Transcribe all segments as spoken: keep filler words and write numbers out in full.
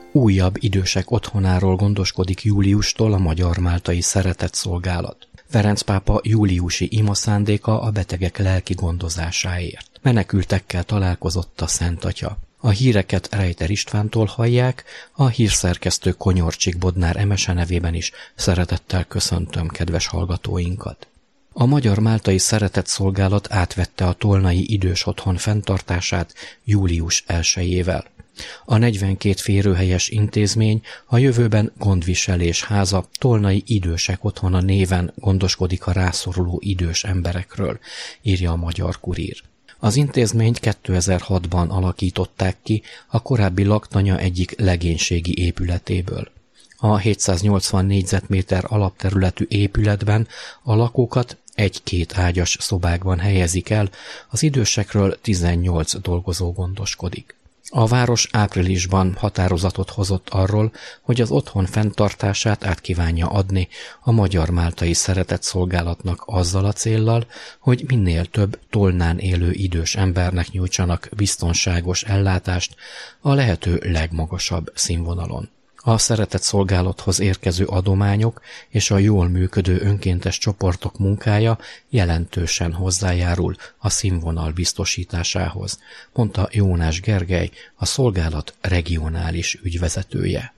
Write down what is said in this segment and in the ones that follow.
Újabb idősek otthonáról gondoskodik júliustól a Magyar-Máltai Szeretetszolgálat. Ferenc pápa júliusi imaszándéka a betegek lelki gondozásáért. Menekültekkel találkozott a Szent Atya. A híreket Rejter Istvántól hallják, a hírszerkesztő Konyorcsik Bodnár Emese nevében is szeretettel köszöntöm kedves hallgatóinkat. A Magyar-Máltai Szeretetszolgálat átvette a tolnai idős otthon fenntartását július elsejével. A negyvenkét férőhelyes intézmény a jövőben gondviselés háza tolnai idősek otthona néven gondoskodik a rászoruló idős emberekről, írja a Magyar Kurír. Az intézményt kétezer-hatban alakították ki a korábbi laktanya egyik legénységi épületéből. A hétszáznyolcvan négyzetméter alapterületű épületben a lakókat egy-két ágyas szobákban helyezik el, az idősekről tizennyolc dolgozó gondoskodik. A város áprilisban határozatot hozott arról, hogy az otthon fenntartását át kívánja adni a Magyar-Máltai Szeretetszolgálatnak azzal a céllal, hogy minél több Tolnán élő idős embernek nyújtsanak biztonságos ellátást a lehető legmagasabb színvonalon. A Szeretetszolgálathoz érkező adományok és a jól működő önkéntes csoportok munkája jelentősen hozzájárul a színvonal biztosításához, mondta Jónás Gergely, a szolgálat regionális ügyvezetője.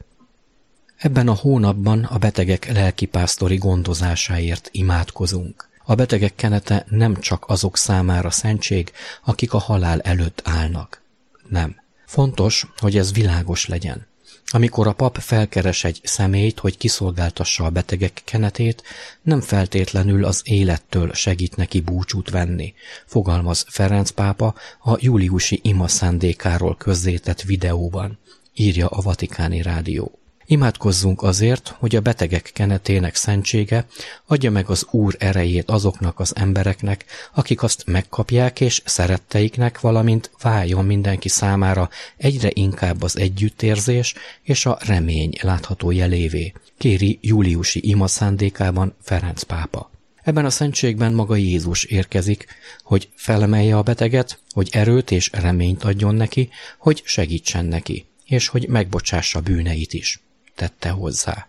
Ebben a hónapban a betegek lelkipásztori gondozásáért imádkozunk. A betegek kenete nem csak azok számára szentség, akik a halál előtt állnak. Nem. Fontos, hogy ez világos legyen. Amikor a pap felkeres egy személyt, hogy kiszolgáltassa a betegek kenetét, nem feltétlenül az élettől segít neki búcsút venni, fogalmaz Ferenc pápa a júliusi ima szándékáról közzétett videóban, írja a Vatikáni Rádió. Imádkozzunk azért, hogy a betegek kenetének szentsége adja meg az Úr erejét azoknak az embereknek, akik azt megkapják, és szeretteiknek, valamint váljon mindenki számára egyre inkább az együttérzés és a remény látható jelévé, kéri júliusi ima szándékában Ferenc pápa. Ebben a szentségben maga Jézus érkezik, hogy felemelje a beteget, hogy erőt és reményt adjon neki, hogy segítsen neki, és hogy megbocsássa bűneit is, tette hozzá.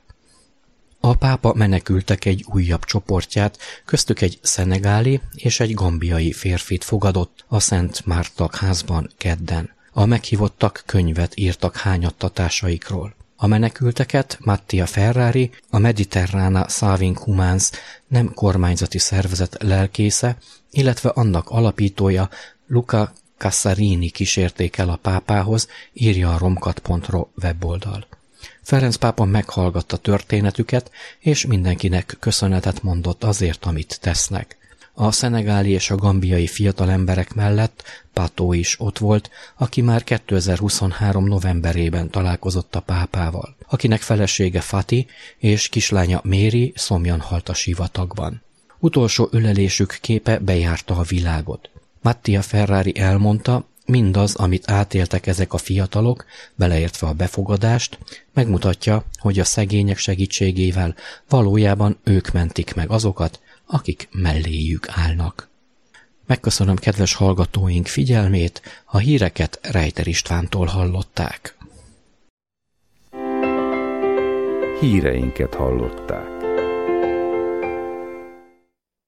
A pápa menekültek egy újabb csoportját, köztük egy szenegáli és egy gambiai férfit fogadott a Szent Mártak házban kedden. A meghívottak könyvet írtak hányattatásaikról. A menekülteket Mattia Ferrari, a Mediterrana Saving Humans nem kormányzati szervezet lelkésze, illetve annak alapítója Luca Cassarini kísérték el a pápához, írja a romkat pont ro weboldal. Ferenc pápa meghallgatta történetüket, és mindenkinek köszönetet mondott azért, amit tesznek. A szenegáli és a gambiai fiatalemberek mellett Pato is ott volt, aki már kétezer-huszonhárom novemberében találkozott a pápával, akinek felesége Fati és kislánya Méri szomjan halt a sivatagban. Utolsó ölelésük képe bejárta a világot. Mattia Ferrari elmondta, mindaz, amit átéltek ezek a fiatalok, beleértve a befogadást, megmutatja, hogy a szegények segítségével valójában ők mentik meg azokat, akik melléjük állnak. Megköszönöm kedves hallgatóink figyelmét, a híreket Rejter Istvántól hallották. Híreinket hallották.